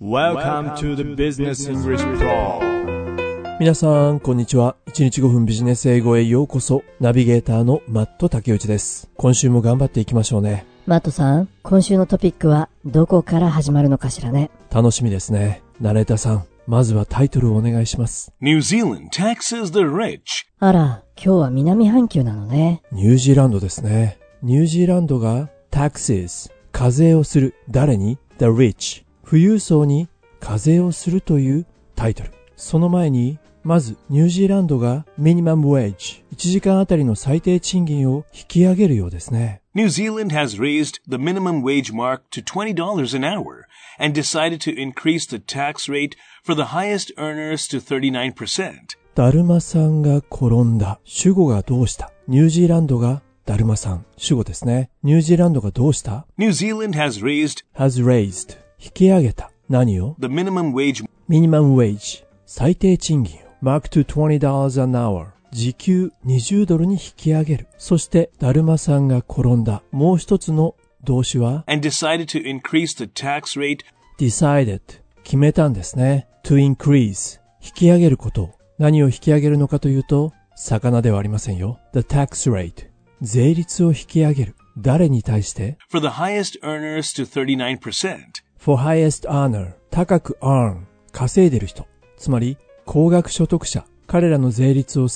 Welcome to the Business English Pro。 皆さんこんにちは。1日5分ビジネス英語へようこそ。ナビゲーターのマット竹内です。今週も頑張っていきましょうね。 マットさん、今週のトピックはどこから始まるのかしらね。 楽しみですね。ナレーターさん、まずはタイトルをお願いします。 New Zealand taxes the rich。 あら、今日は南半球なのね。 ニュージーランドですね。ニュージーランドが taxes 課税をする。誰に？ The rich 富裕層に課税をするというタイトル。その前にまずニュージーランドがミニマムウェージ、1時間あたりの最低賃金を引き上げるようですね。 New Zealand has raised the minimum wage mark to $20 an hour and decided to increase the tax rate for the highest earners to 39%。 だるまさんが転んだ。主語がどうした？ニュージーランドがだるまさん。主語ですね。ニュージーランドがどうした？ New Zealand has raised 引き上げた。何を？ the minimum wage ミニマムウェイジ、最低賃金を mark to $20 an hour、 時給20ドルに引き上げる。そしてだるまさんが転んだ。もう一つの動詞は and decided to increase the tax rate decided、 決めたんですね。to increase、 引き上げることを。何を引き上げるのかというと、魚ではありませんよ。 the tax rate、 税率を引き上げる。誰に対して？ for the highest earners to 39%。 for highest honor、 高く earn、 稼いでる人、つまり高額所得者、彼らの税率を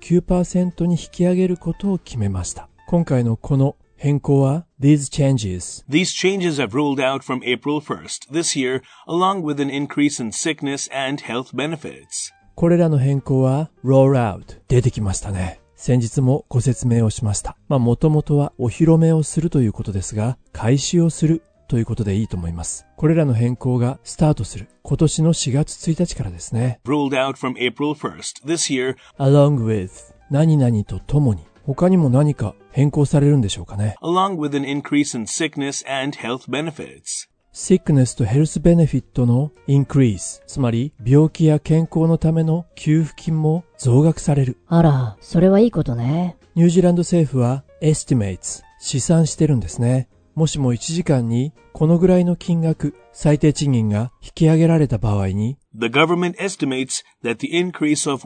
39% に引き上げることを決めました。今回のこの変更は These changes have rolled out from April 1st this year along with an increase in sickness and health benefits。 これらの変更は roll out、 出てきましたね。先日もご説明をしました。もともとはお披露目をするということですが、開始をするということでいいと思います。これらの変更がスタートする今年の4月1日からですね。 rolled out from April 1st this year along with 何々とともに。他にも何か変更されるんでしょうかね。 along with an increase in sickness and health benefits。 sickness と health benefit の increase、 つまり病気や健康のための給付金も増額される。 あら、それはいいことね。 ニュージーランド政府は estimates、 試算してるんですね。もしも1時間にこのぐらいの金額、最低賃金が引き上げられた場合に、 The government estimates that the increase of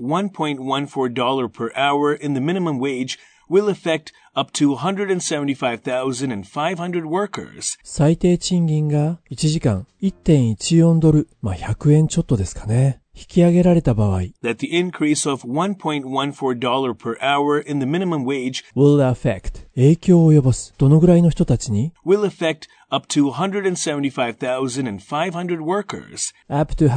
$1.14 per hour in the minimum wage will affect up to 175,500 workers。 最低賃金が1時間 1.14 ドル、100円ちょっとですかね、引き上げられた場合、 that the increase of $1.14 per hour in the minimum wage will affect、 影響を及ぼす。どのぐらいの人たちに？ will affect up to 175,500 workers。 up to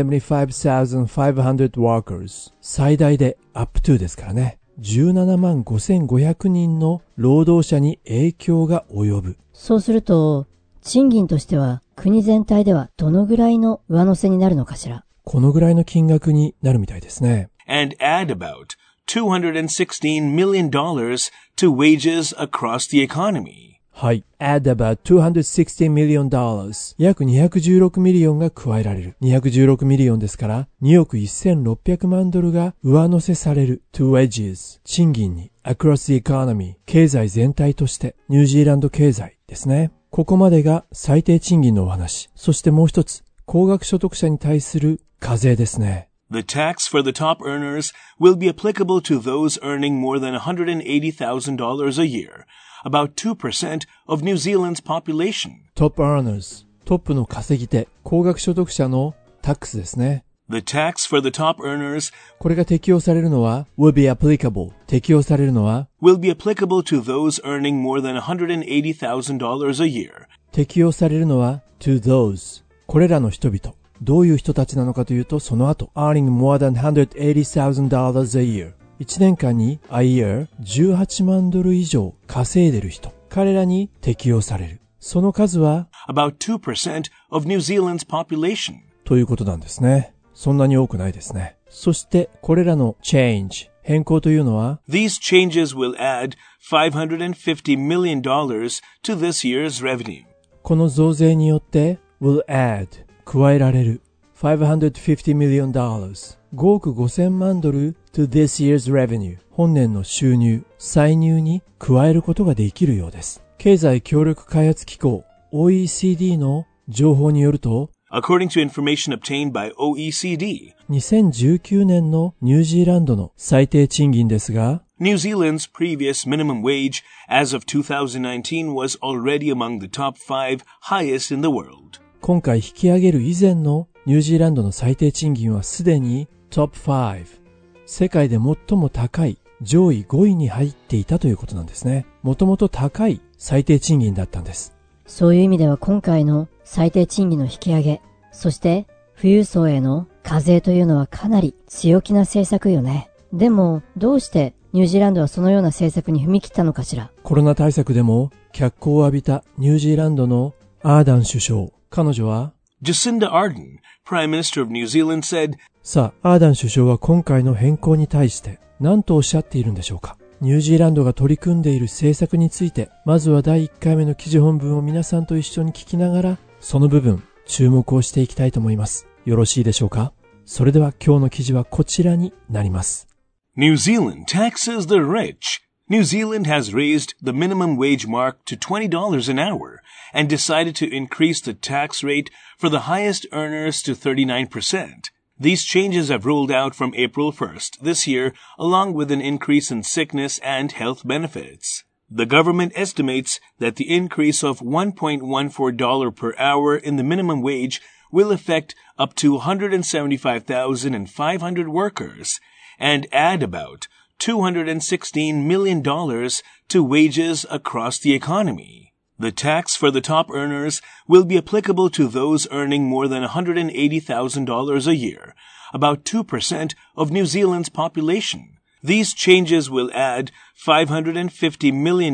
175,500 workers。 最大で up to ですからね。175,500人の労働者に影響が及ぶ。 そうすると、賃金としては国全体ではどのぐらいの上乗せになるのかしら。 このぐらいの金額になるみたいですね。 and add about $216 million to wages across the economy。 はい。add about $260 million。約216ミリオンが加えられる。216ミリオンですから、2億1600万ドルが上乗せされる。to wages。賃金に。across the economy。経済全体として。ニュージーランド経済ですね。ここまでが最低賃金のお話。そしてもう一つ、高額所得者に対する課税ですね。 The tax for the top earners will be applicable to those earning more than $180,000 a year.About 2% of New Zealand's population. Top earners、 トップの稼ぎ手、高額所得者のタックスですね。 The tax for the top earners これが適用されるのは will be applicable。 適用されるのは will be applicable to those earning more than $180,000 a year. 適用されるのは to those。 これらの人々。どういう人たちなのかというと、その後 earning more than $180,000 a year。1年間に a year 18万ドル以上稼いでる人。彼らに適用される。その数は about 2% of New Zealand's population。 ということなんですね。そんなに多くないですね。そしてこれらの change、 変更というのは These changes will add $550 million to this year's revenue。 この増税によって will add、 加えられる。$550 million、 5億5000万ドル to this year's revenue、 本年の収入、歳入に加えることができるようです。経済協力開発機構 OECD の情報によると According to information obtained by OECD, 2019年のニュージーランドの最低賃金ですが、 New Zealand's previous minimum wage as of 2019 was already among the top 5 highest in the world. 今回引き上げる以前のニュージーランドの最低賃金はすでにトップ5、世界で最も高い上位5位に入っていたということなんですね。もともと高い最低賃金だったんです。 そういう意味では今回の最低賃金の引き上げ、そして富裕層への課税というのはかなり強気な政策よね。でもどうしてニュージーランドはそのような政策に踏み切ったのかしら。 コロナ対策でも脚光を浴びたニュージーランドのアーダン首相。彼女は Jacinda Ardern, Prime Minister of New Zealand, said, さあ、アーダン首相は今回の変更に対して何とおっしゃっているんでしょうか。ニュージーランドが取り組んでいる政策について、まずは第1回目の記事本文を皆さんと一緒に聞きながら、その部分、注目をしていきたいと思います。よろしいでしょうか。それでは今日の記事はこちらになります。 New Zealand taxes the rich. New Zealand has raised the minimum wage mark to $20 an hour and decided to increase the tax rate for the highest earners to 39%.These changes have rolled out from April 1st this year, along with an increase in sickness and health benefits. The government estimates that the increase of $1.14 per hour in the minimum wage will affect up to 175,500 workers and add about $216 million to wages across the economy.The tax for the top earners will be applicable to those earning more than $180,000 a year, about 2% of New Zealand's population. These changes will add $550 million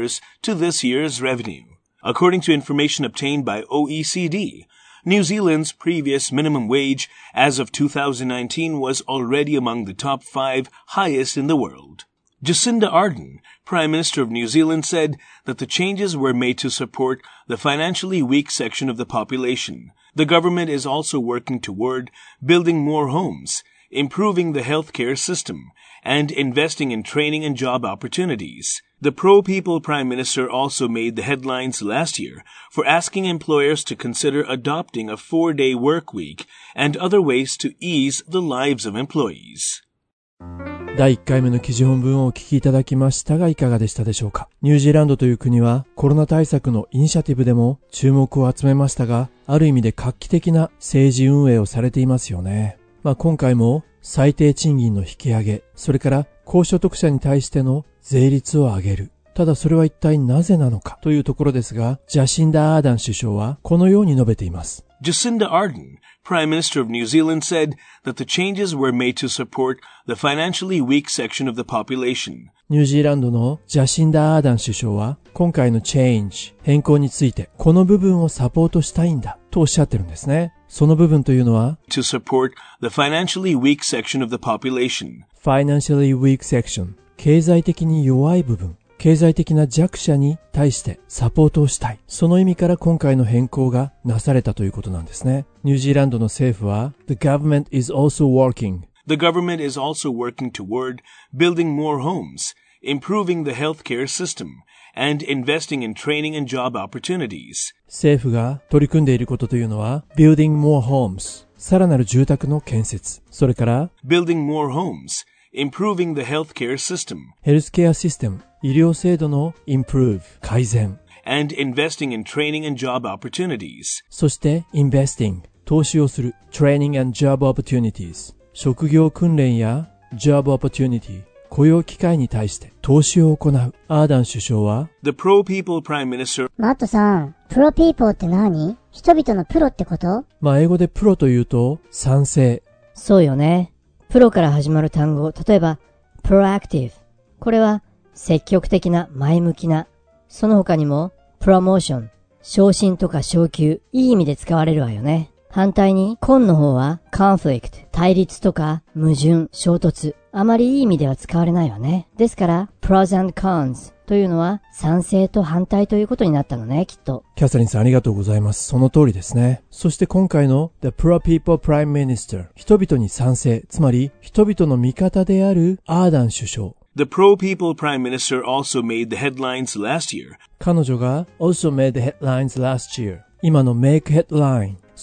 to this year's revenue. According to information obtained by OECD, New Zealand's previous minimum wage as of 2019 was already among the top 5 highest in the world.Jacinda Ardern, Prime Minister of New Zealand, said that the changes were made to support the financially weak section of the population. The government is also working toward building more homes, improving the healthcare system, and investing in training and job opportunities. The pro-people Prime Minister also made the headlines last year for asking employers to consider adopting a 4-day work week and other ways to ease the lives of employees. 第1回目の記事本文をお聞きいただきましたがいかがでしたでしょうか。ニュージーランドという国はコロナ対策のイニシアティブでも注目を集めましたが、ある意味で画期的な政治運営をされていますよね。今回も最低賃金の引き上げ、それから高所得者に対しての税率を上げる。ただそれは一体なぜなのかというところですが、ジャシンダ・アーダン首相はこのように述べています。 Jacinda Ardern, Prime Minister of New Zealand, said that the changes were made to support the financially weak section of the population. ニュージーランドのジャシンダ・アーダン首相は今回の変更についてこの部分をサポートしたいんだとおっしゃってるんですね。その部分というのは to support the financially weak section of the population. Financially weak section 経済的に弱い部分、経済的な弱者に対してサポートをしたい。その意味から今回の変更がなされたということなんですね。ニュージーランドの政府は The government is also working. The government is also working toward building more homes, improving the healthcare system, and investing in training and job opportunities. 政府が取り組んでいることというのは Building more homes さらなる住宅の建設、それから Building more homes, improving the healthcare system, ヘルスケアシステム、医療制度の improve 改善、 and investing in training and job opportunities. そして investing 投資をする training and job opportunities 職業訓練や job opportunity 雇用機会に対して投資を行う。アーダン首相は The pro-people prime minister. マットさん、プロピーポーって何？人々のプロってこと？ 英語でプロというと賛成。 そうよね。プロから始まる単語、例えば proactive。これは積極的な、前向きな。その他にも promotion。昇進とか昇級、いい意味で使われるわよね。反対に、con の方は conflict。対立とか矛盾、衝突。あまりいい意味では使われないわね。ですから、pros and cons というのは賛成と反対ということになったのね、きっと。 キャサリンさんありがとうございます。その通りですね。そして今回の The Pro-People Prime Minister 人々に賛成、つまり人々の味方であるアーダン首相。 The pro-people prime minister also made the headlines last year. 彼女が also made the headlines last year. 今の make headline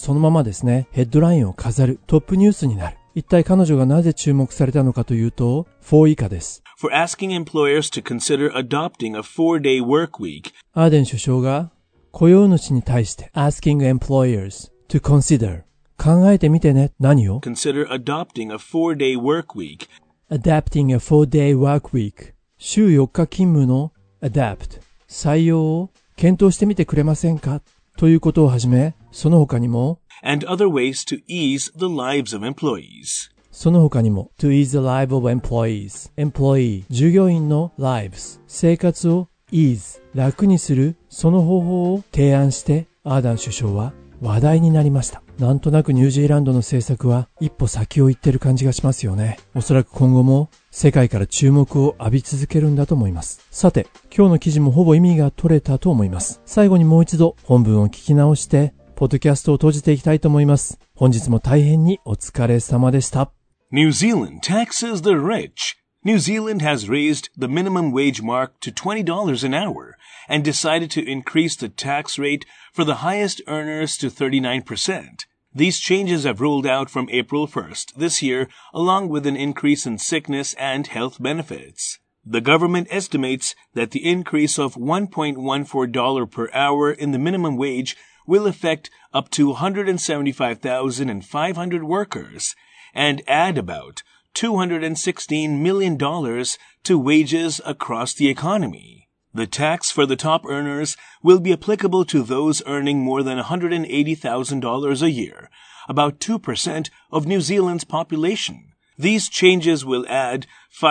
そのままですね、ヘッドラインを飾るトップニュースになる。一体彼女がなぜ注目されたのかというと、4以下です。 For asking employers to consider adopting a 4-day work week. アーデン首相が雇用主に対して asking employers to consider 考えてみてね。何を Consider adopting a 4-day work week. adapting a 4-day work week 週4日勤務の adapt 採用を検討してみてくれませんかということをはじめ、その他にも and other ways to ease the lives of employees. その他にも to ease the life of employees employee 従業員の lives 生活を ease 楽にするその方法を提案してアーダン首相は話題になりました。なんとなくニュージーランドの政策は一歩先を行ってる感じがしますよね。おそらく今後も世界から注目を浴び続けるんだと思います。さて、今日の記事もほぼ意味が取れたと思います。最後にもう一度本文を聞き直してポッドキャストを閉じていきたいと思います。本日も大変にお疲れ様でした。 New Zealand taxes the rich. New Zealand has raised the minimum wage mark to $20 an hour and decided to increase the tax rate for the highest earners to 39%. These changes have rolled out from April 1st this year, along with an increase in sickness and health benefits. The government estimates that the increase of $1.14 per hour in the minimum wage will affect up to 175,500 workers and add about $216 million to wages across the economy. The tax for the top earners will be applicable to those earning more than $180,000 a year, about 2% of New Zealand's population. These changes will add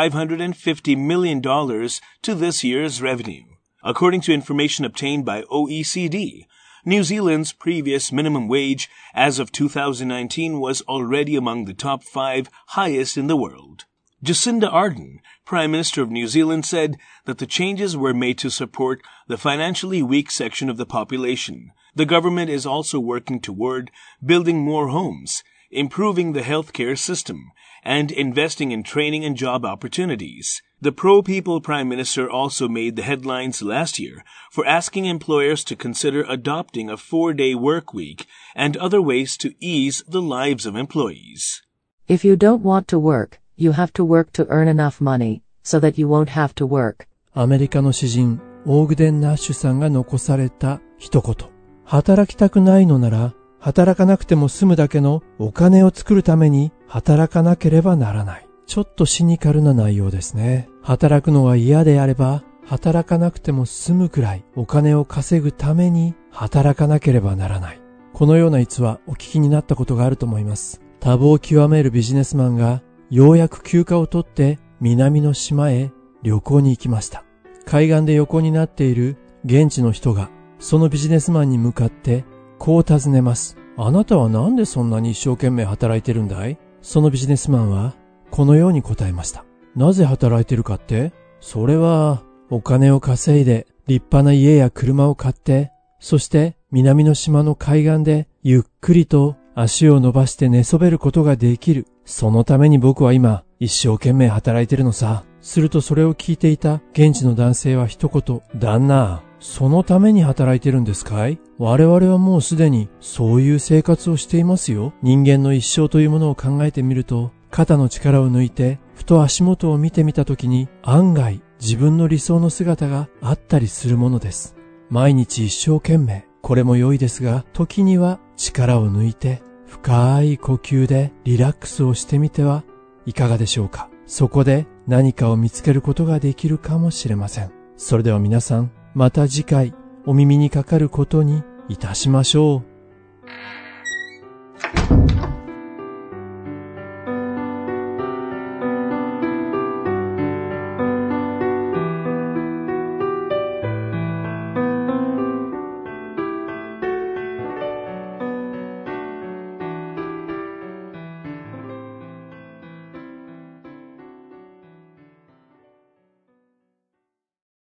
$550 million to this year's revenue. According to information obtained by OECD, New Zealand's previous minimum wage as of 2019 was already among the top 5 highest in the world. Jacinda Ardern, Prime Minister of New Zealand, said that the changes were made to support the financially weak section of the population. The government is also working toward building more homes, improving the healthcare system, and investing in training and job opportunities. The pro-people Prime Minister also made the headlines last year for asking employers to consider adopting a 4-day work week and other ways to ease the lives of employees. If you don't want to work, you have to work to earn enough money, so that you won't have to work. アメリカの詩人、オーグデン・ナッシュさんが残された一言。働きたくないのなら、働かなくても済むだけのお金を作るために働かなければならない。ちょっとシニカルな内容ですね。働くのが嫌であれば、働かなくても済むくらいお金を稼ぐために働かなければならない。このような逸話お聞きになったことがあると思います。多忙を極めるビジネスマンがようやく休暇を取って南の島へ旅行に行きました。海岸で横になっている現地の人がそのビジネスマンに向かってこう尋ねます。あなたはなんでそんなに一生懸命働いてるんだい？そのビジネスマンはこのように答えました。なぜ働いてるかって？それはお金を稼いで立派な家や車を買って、そして南の島の海岸でゆっくりと足を伸ばして寝そべることができる。そのために僕は今一生懸命働いてるのさ。するとそれを聞いていた現地の男性は一言、旦那、そのために働いてるんですかい？我々はもうすでにそういう生活をしていますよ。人間の一生というものを考えてみると、肩の力を抜いてふと足元を見てみたときに案外自分の理想の姿があったりするものです。毎日一生懸命、これも良いですが、時には力を抜いて深い呼吸でリラックスをしてみてはいかがでしょうか。そこで何かを見つけることができるかもしれません。それでは皆さん、また次回お耳にかかることにいたしましょう。